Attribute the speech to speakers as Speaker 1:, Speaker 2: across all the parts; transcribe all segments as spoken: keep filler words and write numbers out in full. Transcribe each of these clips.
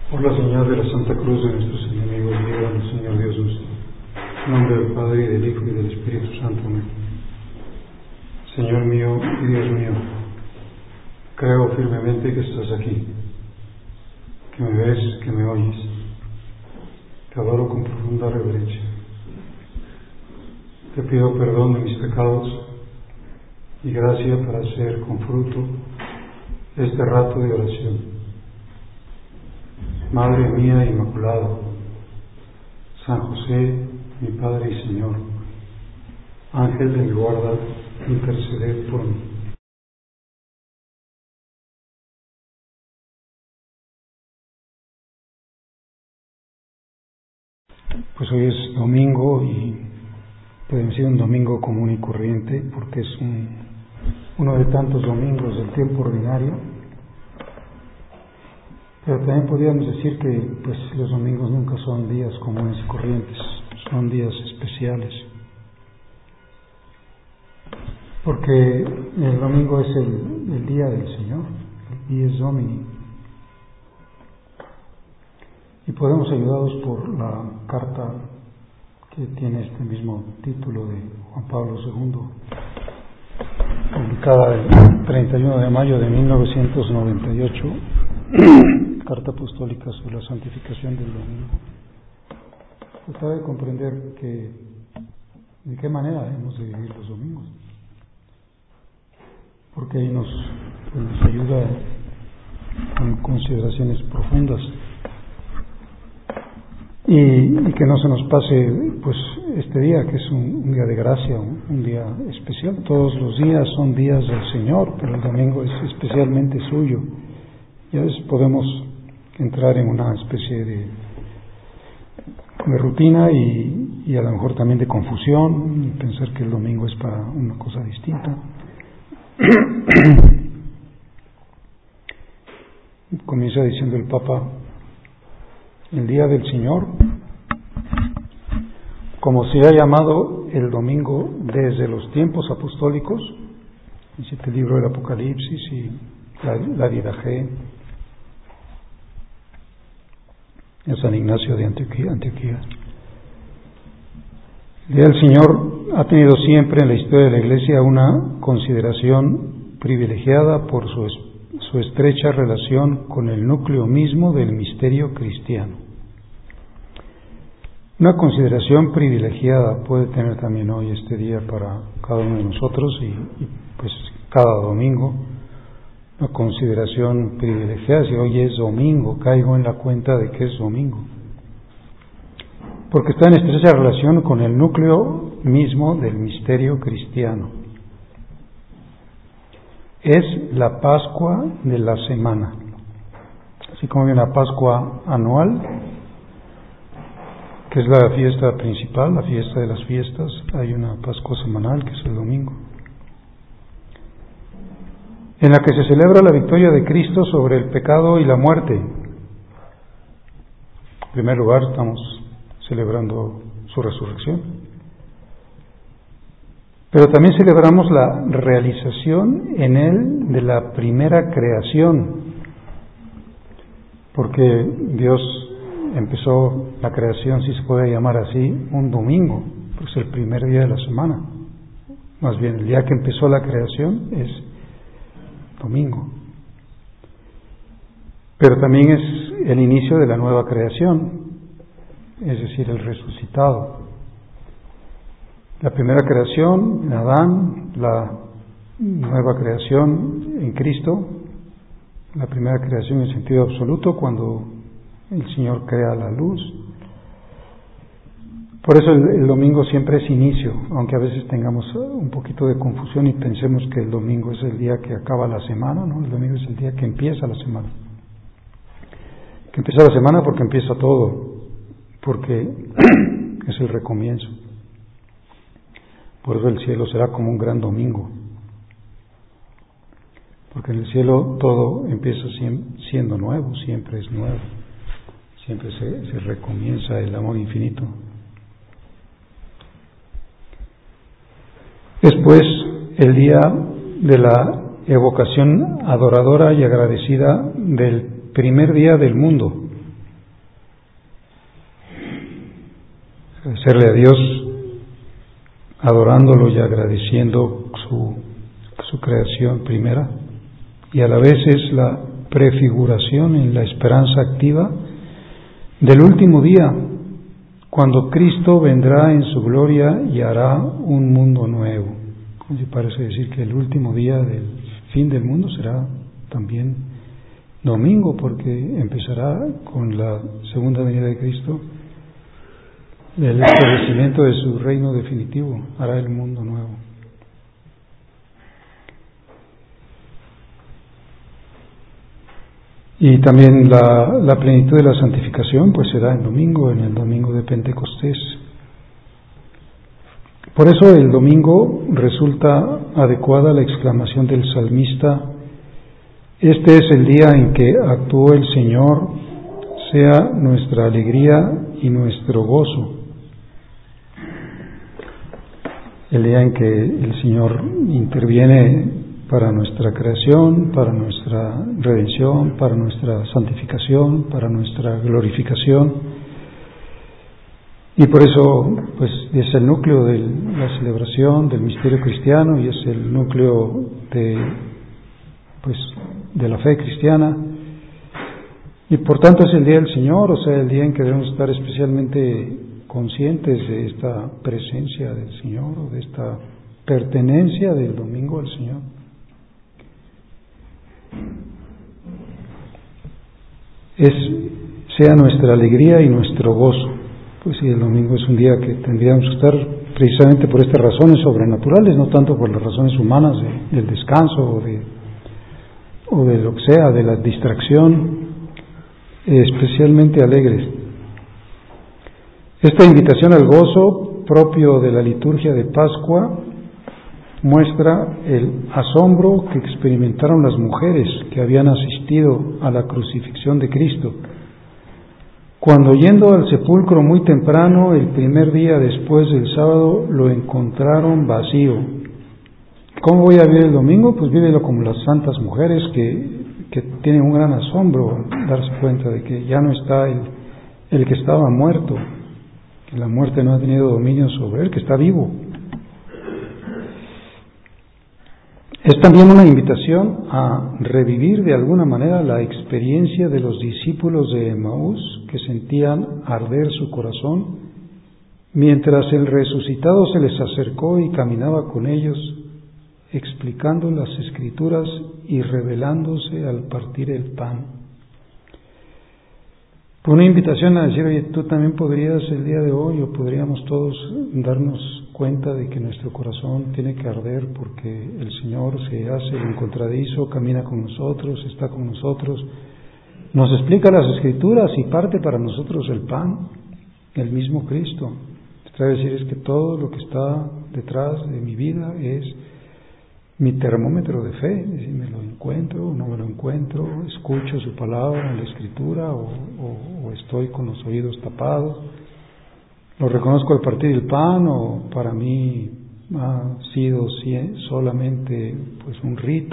Speaker 1: Por la señal de la Santa Cruz de nuestros enemigos, líbranos, Señor Dios nuestro. En nombre del Padre, y del Hijo, y del Espíritu Santo. Amén. Señor mío y Dios mío, creo firmemente que estás aquí, que me ves, que me oyes. Te adoro con profunda reverencia. Te pido perdón de mis pecados y gracia para hacer con fruto este rato de oración. Madre mía Inmaculada, San José, mi Padre y Señor, Ángel de mi guarda, interceded por mí. Pues hoy es domingo y puede decir un domingo común y corriente porque es un, uno de tantos domingos del tiempo ordinario. Pero también podríamos decir que pues, los domingos nunca son días comunes y corrientes, son días especiales. Porque el domingo es el, el día del Señor, el Dies Domini. Y podemos ayudados por la carta que tiene este mismo título de Juan Pablo segundo, publicada el treinta y uno de mayo de mil novecientos noventa y ocho, Carta Apostólica sobre la Santificación del Domingo. Tratar de comprender que, de qué manera hemos de vivir los domingos, porque ahí nos, pues, nos ayuda con consideraciones profundas y, y que no se nos pase pues este día, que es un, un día de gracia, un, un día especial. Todos los días son días del Señor, pero el domingo es especialmente suyo. Y a veces podemos entrar en una especie de, de rutina y, y a lo mejor también de confusión, y pensar que el domingo es para una cosa distinta. Comienza diciendo el Papa: el día del Señor, como se ha llamado el domingo desde los tiempos apostólicos, dice el libro del Apocalipsis y la, la Didache de San Ignacio de Antioquía, Antioquía. El día del Señor ha tenido siempre en la historia de la Iglesia una consideración privilegiada por su, su estrecha relación con el núcleo mismo del misterio cristiano. Una consideración privilegiada puede tener también hoy este día para cada uno de nosotros y, y pues cada domingo. Una consideración privilegiada, si hoy es domingo, caigo en la cuenta de que es domingo, porque está en estrecha relación con el núcleo mismo del misterio cristiano. Es la Pascua de la semana, así como hay una Pascua anual, que es la fiesta principal, la fiesta de las fiestas. Hay una Pascua semanal, que es el domingo, en la que se celebra la victoria de Cristo sobre el pecado y la muerte. En primer lugar, estamos celebrando su resurrección, pero también celebramos la realización en Él de la primera creación, porque Dios empezó la creación, si se puede llamar así, un domingo, pues el primer día de la semana. Más bien, el día que empezó la creación es domingo. Pero también es el inicio de la nueva creación, es decir, el resucitado. La primera creación en Adán, la nueva creación en Cristo, la primera creación en sentido absoluto cuando el Señor crea la luz. Por eso el, el domingo siempre es inicio, aunque a veces tengamos un poquito de confusión y pensemos que el domingo es el día que acaba la semana, ¿no? El domingo es el día que empieza la semana. Que empieza la semana porque empieza todo, porque es el recomienzo. Por eso el cielo será como un gran domingo, porque en el cielo todo empieza siendo nuevo, siempre es nuevo, siempre se, se recomienza el amor infinito. Después, el día de la evocación adoradora y agradecida del primer día del mundo, agradecerle a Dios, adorándolo y agradeciendo su, su creación primera, y a la vez es la prefiguración en la esperanza activa del último día, cuando Cristo vendrá en su gloria y hará un mundo nuevo. Me parece decir que el último día del fin del mundo será también domingo, porque empezará con la segunda venida de Cristo, el establecimiento de su reino definitivo, hará el mundo nuevo. Y también la, la plenitud de la santificación pues será el domingo, en el domingo de Pentecostés. Por eso el domingo resulta adecuada la exclamación del salmista: este es el día en que actuó el Señor, sea nuestra alegría y nuestro gozo. El día en que el Señor interviene para nuestra creación, para nuestra redención, para nuestra santificación, para nuestra glorificación. Y por eso pues es el núcleo de la celebración del misterio cristiano y es el núcleo de pues de la fe cristiana. Y por tanto es el día del Señor, o sea, el día en que debemos estar especialmente conscientes de esta presencia del Señor, o de esta pertenencia del domingo al Señor. Es, sea nuestra alegría y nuestro gozo. Pues sí, el domingo es un día que tendríamos que estar precisamente por estas razones sobrenaturales, no tanto por las razones humanas de, del descanso o de, o de lo que sea, de la distracción, eh, especialmente alegres. Esta invitación al gozo propio de la liturgia de Pascua muestra el asombro que experimentaron las mujeres que habían asistido a la crucifixión de Cristo, cuando yendo al sepulcro muy temprano, el primer día después del sábado, lo encontraron vacío. ¿Cómo voy a vivir el domingo? Pues vívelo como las santas mujeres que, que tienen un gran asombro al darse cuenta de que ya no está el, el que estaba muerto, que la muerte no ha tenido dominio sobre él, que está vivo. Es también una invitación a revivir de alguna manera la experiencia de los discípulos de Emaús, que sentían arder su corazón mientras el resucitado se les acercó y caminaba con ellos, explicando las Escrituras y revelándose al partir el pan. Una invitación a decir: oye, tú también podrías el día de hoy, o podríamos todos darnos cuenta de que nuestro corazón tiene que arder porque el Señor se hace el encontradizo, camina con nosotros, está con nosotros, nos explica las Escrituras y parte para nosotros el pan, el mismo Cristo. Es decir, es que todo lo que está detrás de mi vida es mi termómetro de fe, es decir, me lo encuentro, no me lo encuentro, escucho su palabra en la Escritura o, o, o estoy con los oídos tapados, lo reconozco al partir el pan o para mí ha sido solamente pues un rito.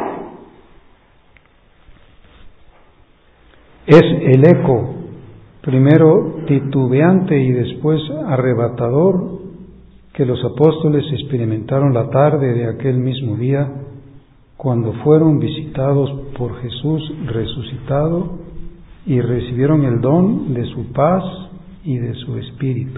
Speaker 1: Es el eco, primero titubeante y después arrebatador, que los apóstoles experimentaron la tarde de aquel mismo día cuando fueron visitados por Jesús resucitado y recibieron el don de su paz y de su espíritu.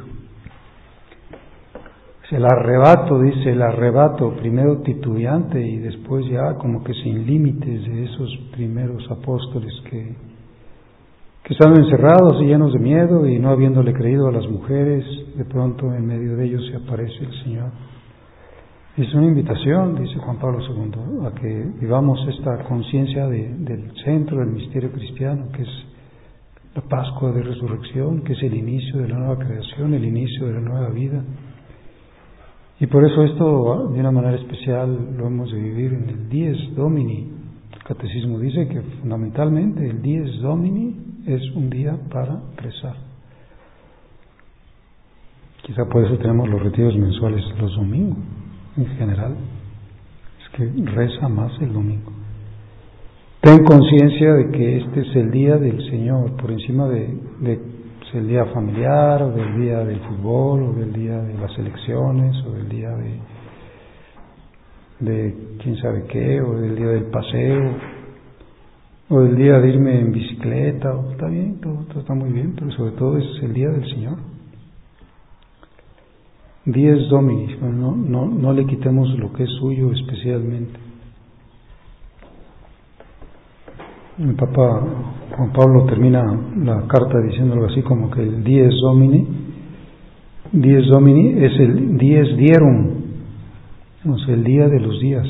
Speaker 1: El arrebato, dice, el arrebato, primero titubeante y después ya como que sin límites de esos primeros apóstoles que, que estaban encerrados y llenos de miedo y no habiéndole creído a las mujeres, de pronto en medio de ellos se aparece el Señor. Es una invitación, dice Juan Pablo segundo, a que vivamos esta conciencia de, del centro del misterio cristiano, que es la Pascua de Resurrección, que es el inicio de la nueva creación, el inicio de la nueva vida. Y por eso esto, de una manera especial, lo hemos de vivir en el Dies Domini. El Catecismo dice que fundamentalmente el Dies Domini es un día para rezar. Quizá por eso tenemos los retiros mensuales los domingos, en general. Es que reza más el domingo. Ten conciencia de que este es el día del Señor, por encima de, de pues, el día familiar, o del día del fútbol, o del día de las elecciones, o del día de, de quién sabe qué, o del día del paseo, o del día de irme en bicicleta. O, está bien, todo, todo está muy bien, pero sobre todo es el día del Señor. Dies Domini, no, no, no le quitemos lo que es suyo especialmente. El Papa Juan Pablo termina la carta diciendo algo así como que el Dies Domini, Dies Domini es el Dies Dierum, o sea, el día de los días.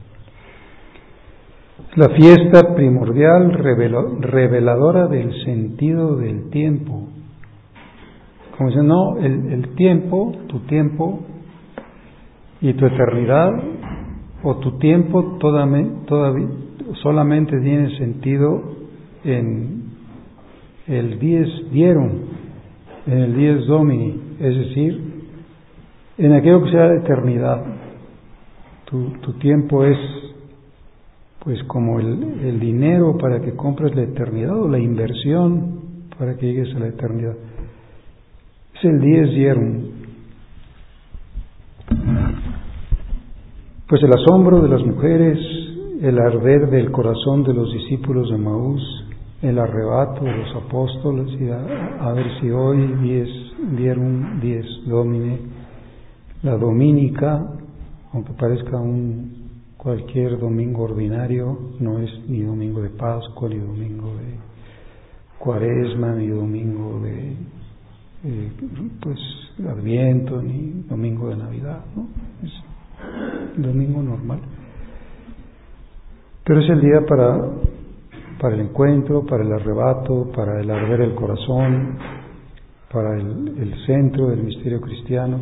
Speaker 1: Es la fiesta primordial reveladora del sentido del tiempo. Como dicen, no, el, el tiempo, tu tiempo y tu eternidad, o tu tiempo todavía, todavía solamente tiene sentido en el Dies Dierum, en el Dies Domini, es decir, en aquello que sea de eternidad. Tu, tu tiempo es pues como el, el dinero para que compres la eternidad, o la inversión para que llegues a la eternidad. Es el Dies Dierum. Pues el asombro de las mujeres, el arder del corazón de los discípulos de Emaús, el arrebato de los apóstoles, y a, a ver si hoy Dies Dierum, Dies Domine, la dominica, aunque parezca un cualquier domingo ordinario, no es ni domingo de Pascua, ni domingo de Cuaresma, ni domingo de eh, pues Adviento, ni domingo de Navidad, ¿no? Es domingo normal. Pero es el día para, para el encuentro, para el arrebato, para el arder el corazón, para el, el centro del misterio cristiano,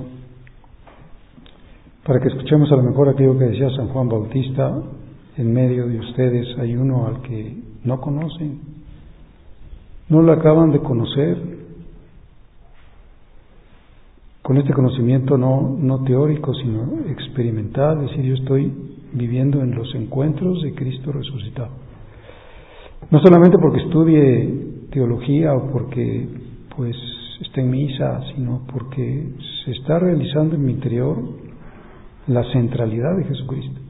Speaker 1: para que escuchemos a lo mejor aquello que decía San Juan Bautista: en medio de ustedes hay uno al que no conocen, no lo acaban de conocer, con este conocimiento no, no teórico, sino experimental, es decir, yo estoy viviendo en los encuentros de Cristo resucitado. No solamente porque estudie teología o porque pues esté en misa, sino porque se está realizando en mi interior la centralidad de Jesucristo.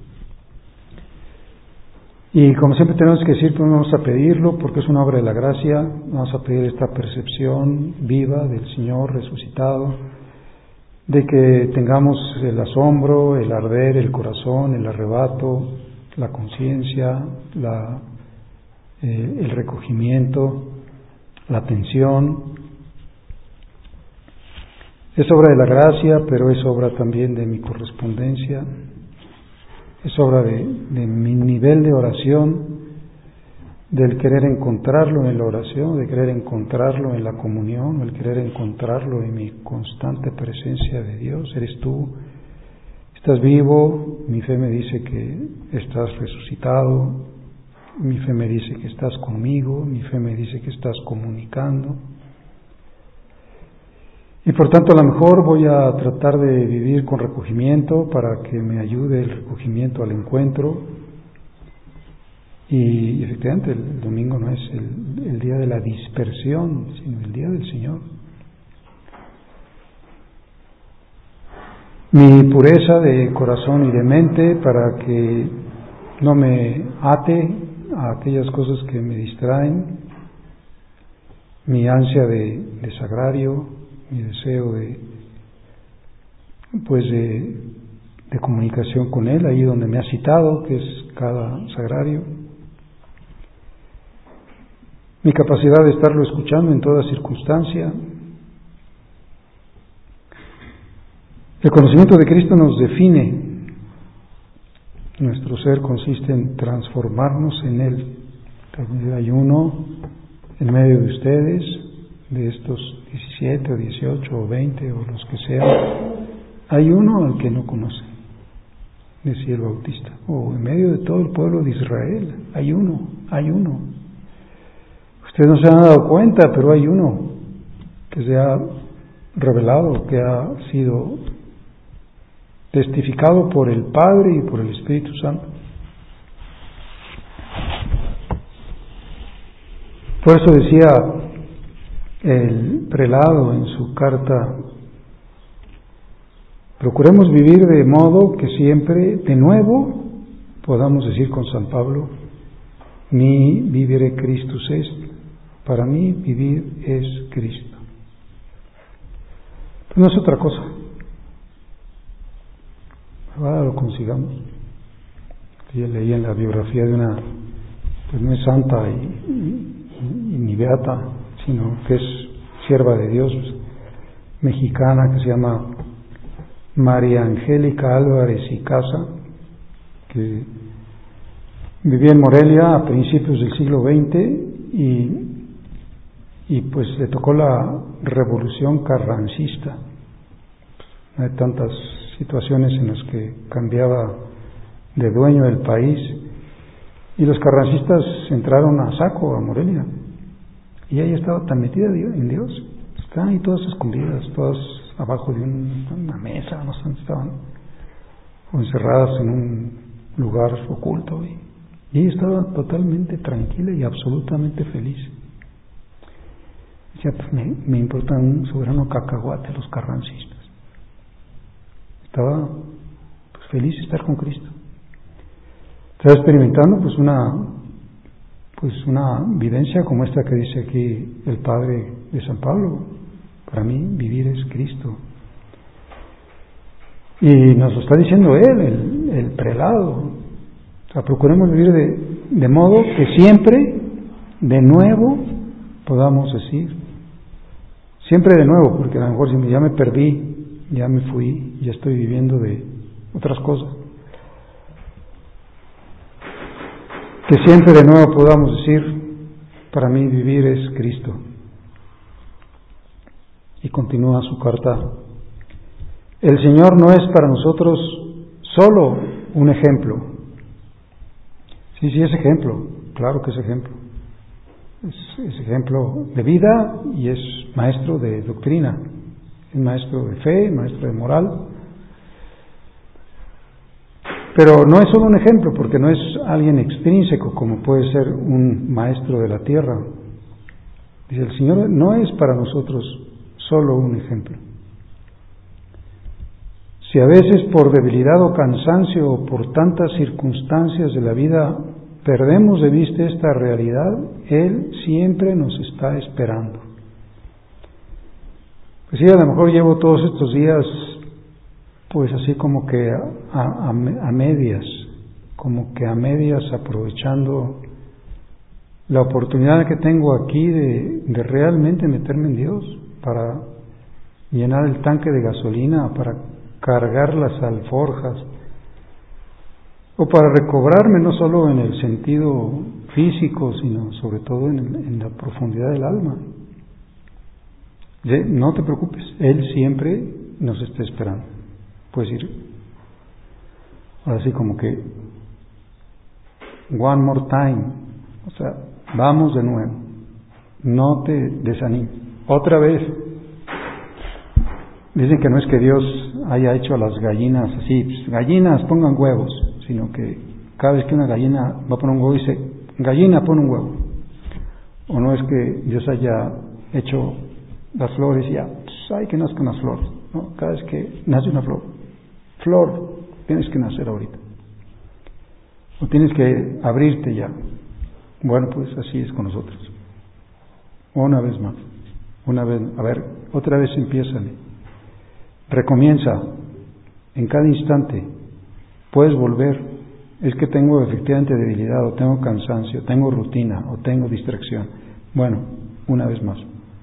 Speaker 1: Y como siempre tenemos que decir, pues vamos a pedirlo porque es una obra de la gracia, vamos a pedir esta percepción viva del Señor resucitado, de que tengamos el asombro, el arder, el corazón, el arrebato, la conciencia, la, eh, el recogimiento, la atención. Es obra de la gracia, pero es obra también de mi correspondencia, es obra de, de mi nivel de oración, del querer encontrarlo en la oración, de querer encontrarlo en la comunión, el querer encontrarlo en mi constante presencia de Dios. Eres tú, estás vivo, mi fe me dice que estás resucitado, mi fe me dice que estás conmigo, mi fe me dice que estás comunicando. Y por tanto a lo mejor voy a tratar de vivir con recogimiento para que me ayude el recogimiento al encuentro. Y efectivamente el domingo no es el, el día de la dispersión, sino el día del Señor. Mi pureza de corazón y de mente para que no me ate a aquellas cosas que me distraen, mi ansia de, de sagrario, mi deseo de pues de, de comunicación con Él, ahí donde me ha citado, que es cada sagrario. Mi capacidad de estarlo escuchando en toda circunstancia. El conocimiento de Cristo nos define. Nuestro ser consiste en transformarnos en Él. Hay uno en medio de ustedes, de estos diecisiete o dieciocho o veinte o los que sean, hay uno al que no conocen, decía el Bautista. O en medio de todo el pueblo de Israel, hay uno, hay uno. Ustedes no se han dado cuenta, pero hay uno que se ha revelado, que ha sido testificado por el Padre y por el Espíritu Santo. Por eso decía el prelado en su carta: procuremos vivir de modo que siempre de nuevo podamos decir con San Pablo: mi vivere Christus est, para mí vivir es Cristo. No es otra cosa. Ahora lo consigamos. Yo leí en la biografía de una, pues no es santa y, y, y ni beata, sino que es sierva de Dios, mexicana, que se llama María Angélica Álvarez y Casa, que vivía en Morelia a principios del siglo veinte y, y pues le tocó la revolución carrancista. Hay tantas situaciones en las que cambiaba de dueño del país y los carrancistas entraron a saco a Morelia y ella estaba tan metida en Dios, estaban ahí todas escondidas, todas abajo de un, una mesa, no sé, estaban o encerradas en un lugar oculto y, y ella estaba totalmente tranquila y absolutamente feliz. Decía, pues me, me importa un soberano cacahuate los carrancistas. Estaba pues feliz de estar con Cristo. Estaba experimentando pues una pues una vivencia como esta que dice aquí el padre de San Pablo: para mí vivir es Cristo. Y nos lo está diciendo él, el, el prelado. O sea, procuremos vivir de, de modo que siempre de nuevo podamos decir, siempre de nuevo, porque a lo mejor si ya me perdí, ya me fui, ya estoy viviendo de otras cosas. Que siempre de nuevo podamos decir, para mí vivir es Cristo. Y continúa su carta: el Señor no es para nosotros solo un ejemplo. Sí, sí es ejemplo, claro que es ejemplo. Es, es ejemplo de vida y es maestro de doctrina, es maestro de fe, maestro de moral. Pero no es solo un ejemplo, porque no es alguien extrínseco como puede ser un maestro de la tierra. Dice, el Señor no es para nosotros solo un ejemplo. Si a veces por debilidad o cansancio o por tantas circunstancias de la vida perdemos de vista esta realidad, Él siempre nos está esperando. Pues sí, a lo mejor llevo todos estos días pues así como que a, a, a medias, como que a medias aprovechando la oportunidad que tengo aquí de, de realmente meterme en Dios, para llenar el tanque de gasolina, para cargar las alforjas, o para recobrarme no solo en el sentido físico, sino sobre todo en, en la profundidad del alma. No te preocupes, Él siempre nos está esperando. Puedes ir ahora sí como que one more time, o sea, vamos de nuevo, no te desanimes. Otra vez, dicen que no es que Dios haya hecho a las gallinas así, pues, gallinas pongan huevos, sino que cada vez que una gallina va a poner un huevo dice, gallina pone un huevo. O no es que Dios haya hecho las flores y ya, pues, hay que nazcan las flores, ¿no? Cada vez que nace una flor, flor, tienes que nacer ahorita, o tienes que abrirte ya. Bueno, pues así es con nosotros. Una vez más, una vez, a ver, otra vez empiézale, recomienza en cada instante, puedes volver. Es que tengo efectivamente debilidad, o tengo cansancio, tengo rutina, o tengo distracción. Bueno, una vez más,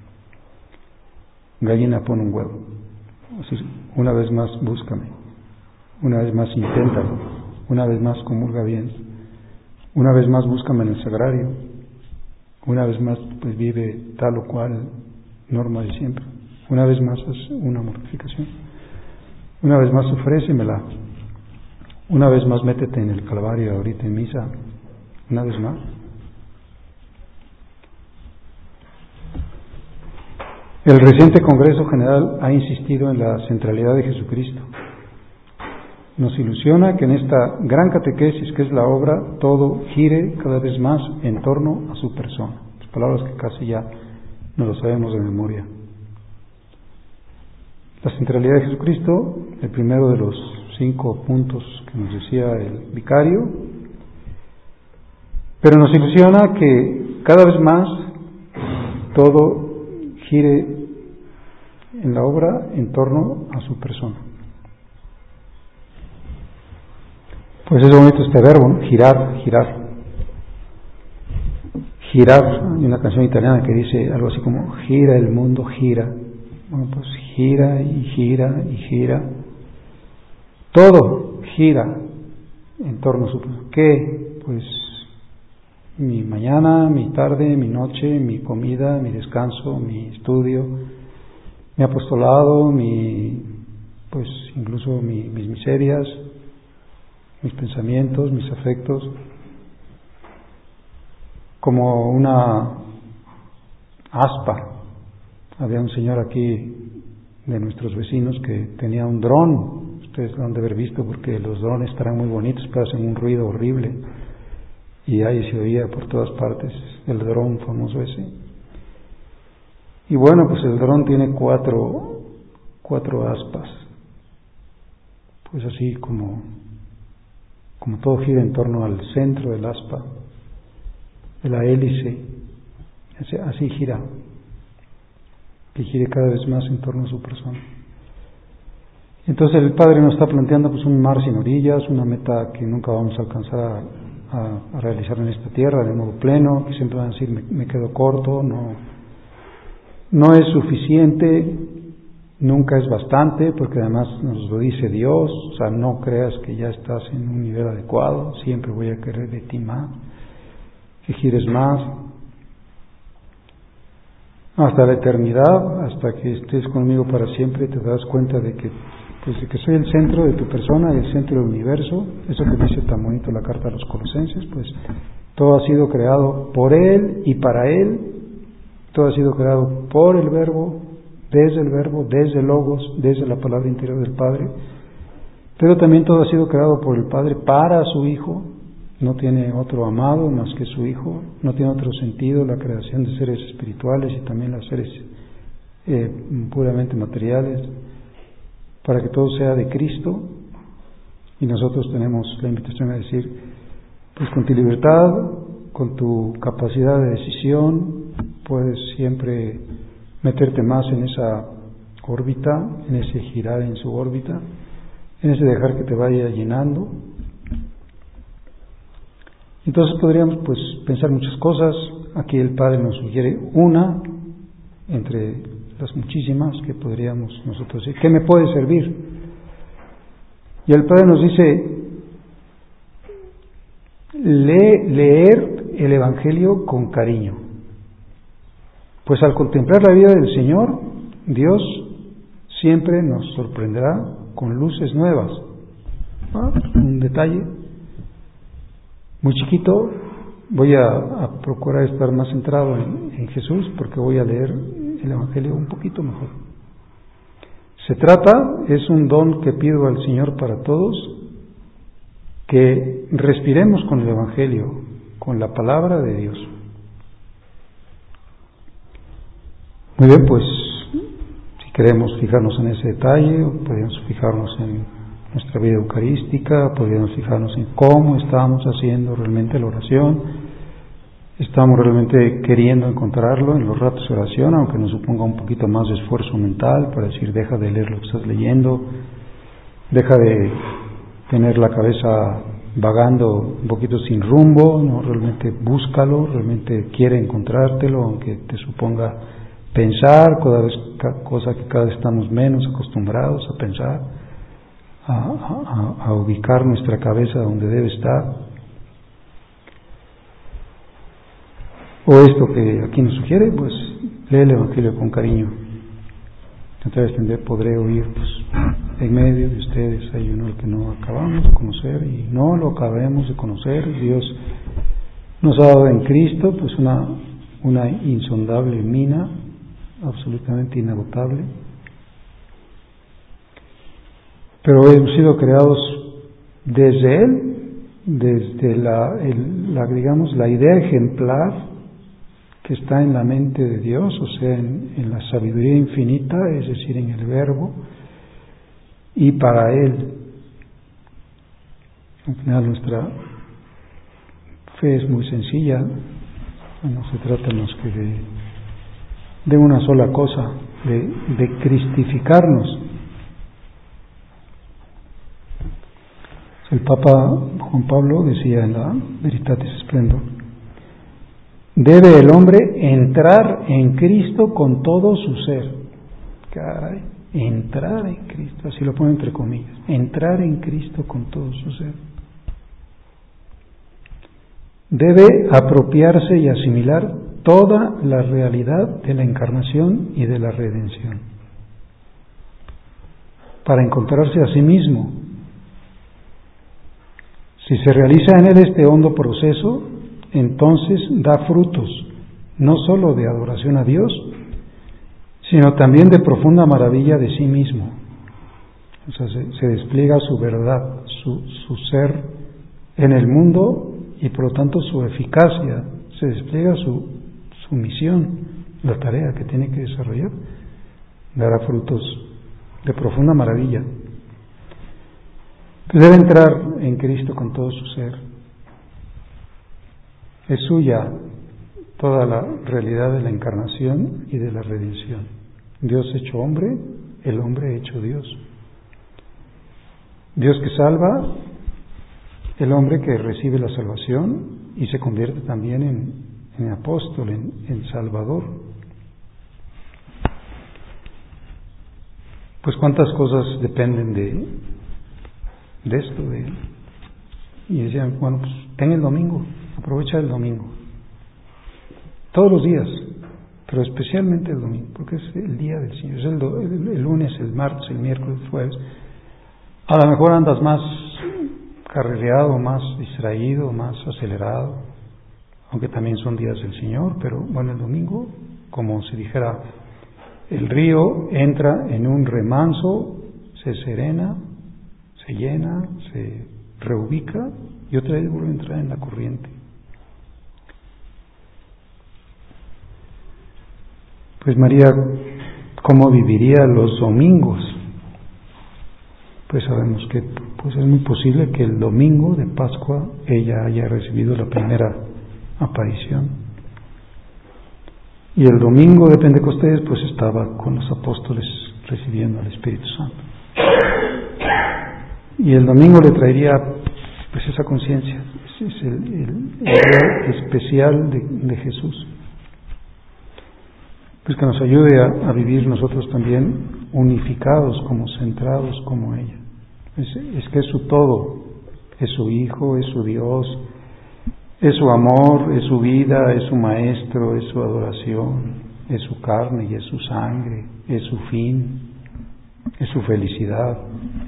Speaker 1: gallina pone un huevo. Así, una vez más búscame, una vez más inténtalo, una vez más comulga bien, una vez más búscame en el sagrario, una vez más pues vive tal o cual norma de siempre, una vez más haz una mortificación, una vez más ofrécemela, una vez más métete en el Calvario ahorita en misa, una vez más. El reciente Congreso General ha insistido en la centralidad de Jesucristo. Nos ilusiona que en esta gran catequesis que es la obra, todo gire cada vez más en torno a su persona. Las palabras que casi ya no lo sabemos de memoria. La centralidad de Jesucristo, el primero de los cinco puntos que nos decía el vicario, pero nos ilusiona que cada vez más todo gire en la obra en torno a su persona. Pues es bonito este verbo, ¿no? Girar, girar. Girar, hay una canción italiana que dice algo así como gira el mundo, gira. Bueno, pues gira y gira y gira. Todo gira en torno a su persona. ¿Qué? Pues mi mañana, mi tarde, mi noche, mi comida, mi descanso, mi estudio, mi apostolado, mi, pues incluso mi, mis miserias, mis pensamientos, mis afectos, como una aspa. Había un señor aquí de nuestros vecinos que tenía un dron, ustedes lo han de haber visto porque los drones estarán muy bonitos, pero hacen un ruido horrible y ahí se oía por todas partes el dron famoso ese. Y bueno, pues el dron tiene cuatro, cuatro aspas, pues así como, como todo gira en torno al centro del aspa, de la hélice, así, así gira, que gire cada vez más en torno a su persona. Entonces el Padre nos está planteando pues un mar sin orillas, una meta que nunca vamos a alcanzar a, a, a realizar en esta tierra de modo pleno, que siempre van a decir me, me quedo corto, no, no es suficiente, nunca es bastante, porque además nos lo dice Dios, o sea, no creas que ya estás en un nivel adecuado, siempre voy a querer de ti más, que gires más, hasta la eternidad, hasta que estés conmigo para siempre, te das cuenta de que, pues, de que soy el centro de tu persona y el centro del universo. Eso que dice tan bonito la carta a los Colosenses, pues todo ha sido creado por Él y para Él, todo ha sido creado por el Verbo, desde el Verbo, desde el Logos, desde la palabra interior del Padre, pero también todo ha sido creado por el Padre para su Hijo. No tiene otro amado más que su Hijo, no tiene otro sentido la creación de seres espirituales y también los seres eh, puramente materiales, para que todo sea de Cristo. Y nosotros tenemos la invitación a decir, pues con tu libertad, con tu capacidad de decisión, puedes siempre meterte más en esa órbita, en ese girar en su órbita, en ese dejar que te vaya llenando. Entonces podríamos pues pensar muchas cosas. Aquí el Padre nos sugiere una entre las muchísimas que podríamos nosotros decir, ¿qué me puede servir? Y el Padre nos dice, lee, leer el Evangelio con cariño. Pues al contemplar la vida del Señor, Dios siempre nos sorprenderá con luces nuevas. ¿Ah? Un detalle muy chiquito, voy a, a procurar estar más centrado en, en Jesús porque voy a leer el Evangelio un poquito mejor. Se trata, es un don que pido al Señor para todos, que respiremos con el Evangelio, con la palabra de Dios. Muy bien, pues si queremos fijarnos en ese detalle, podemos fijarnos en nuestra vida eucarística, podríamos fijarnos en cómo estamos haciendo realmente la oración, estamos realmente queriendo encontrarlo en los ratos de oración, aunque nos suponga un poquito más de esfuerzo mental para decir deja de leer lo que estás leyendo, deja de tener la cabeza vagando un poquito sin rumbo, no, realmente búscalo, realmente quiere encontrártelo, aunque te suponga pensar, cada vez, cosa que cada vez estamos menos acostumbrados a pensar. A, a, a ubicar nuestra cabeza donde debe estar. O esto que aquí nos sugiere, pues lee el Evangelio con cariño. Entonces podré oír, pues en medio de ustedes hay uno al que no acabamos de conocer y no lo acabemos de conocer. Dios nos ha dado en Cristo pues una, una insondable mina, absolutamente inagotable. Pero hemos sido creados desde Él, desde la, el, la, digamos, la idea ejemplar que está en la mente de Dios, o sea, en, en la sabiduría infinita, es decir, en el Verbo, y para Él. Al final nuestra fe es muy sencilla, no se trata más que de, de una sola cosa, de, de cristificarnos. El Papa Juan Pablo decía en la Veritatis Splendor: debe el hombre entrar en Cristo con todo su ser. Caray, entrar en Cristo, así lo pone entre comillas, entrar en Cristo con todo su ser. Debe apropiarse y asimilar toda la realidad de la encarnación y de la redención, para encontrarse a sí mismo. Si se realiza en él este hondo proceso, entonces da frutos, no sólo de adoración a Dios, sino también de profunda maravilla de sí mismo. O sea, se, se despliega su verdad, su, su ser en el mundo, y por lo tanto su eficacia, se despliega su, su misión, la tarea que tiene que desarrollar, dará frutos de profunda maravilla. Debe entrar en Cristo con todo su ser. Es suya toda la realidad de la encarnación y de la redención. Dios hecho hombre, el hombre hecho Dios. Dios que salva, el hombre que recibe la salvación y se convierte también en, en apóstol, en, en salvador. Pues cuántas cosas dependen de, de esto. De, y decían, bueno, pues ten el domingo, aprovecha el domingo. Todos los días, pero especialmente el domingo, porque es el día del Señor. Es el, do, el, el lunes, el martes, el miércoles, el jueves. A lo mejor andas más carrereado, más distraído, más acelerado, aunque también son días del Señor, pero bueno, el domingo, como si dijera, el río entra en un remanso, se serena, se llena, se reubica y otra vez vuelve a entrar en la corriente. Pues María, ¿cómo viviría los domingos? Pues sabemos que pues es muy posible que el domingo de Pascua ella haya recibido la primera aparición. Y el domingo de Pentecostés pues estaba con los apóstoles recibiendo al Espíritu Santo. Y el domingo le traería pues esa conciencia, es el, el, el día especial de, de Jesús. Pues que nos ayude a, a vivir nosotros también unificados, como centrados como ella. Es, es que es su todo, es su Hijo, es su Dios, es su amor, es su vida, es su Maestro, es su adoración, es su carne y es su sangre, es su fin, es su felicidad.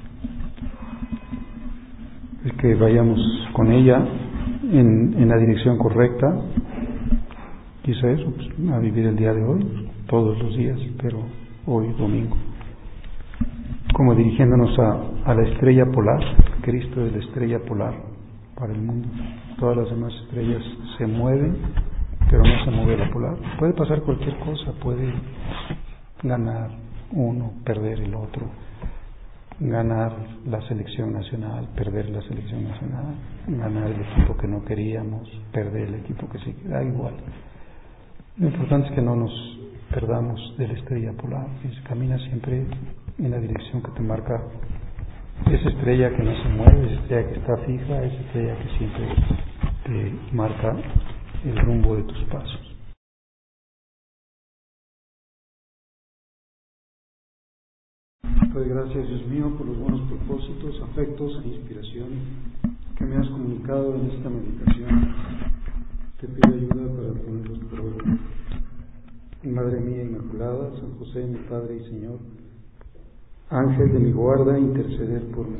Speaker 1: Es que vayamos con ella en, en la dirección correcta, quizá eso, pues, a vivir el día de hoy, todos los días, pero hoy domingo, como dirigiéndonos a, a la estrella polar. Cristo es la estrella polar para el mundo. Todas las demás estrellas se mueven, pero no se mueve la polar. Puede pasar cualquier cosa, puede ganar uno, perder el otro, ganar la selección nacional, perder la selección nacional, ganar el equipo que no queríamos, perder el equipo que sí, da igual. Lo importante es que no nos perdamos de la estrella polar, que se camina siempre en la dirección que te marca esa estrella que no se mueve, esa estrella que está fija, esa estrella que siempre te marca el rumbo de tus pasos. Doy gracias, Dios mío, por los buenos propósitos, afectos e inspiraciones que me has comunicado en esta meditación. Te pido ayuda para ponerlos por obra. Madre mía Inmaculada, San José, mi Padre y Señor, Ángel de mi guarda, interceder por mí.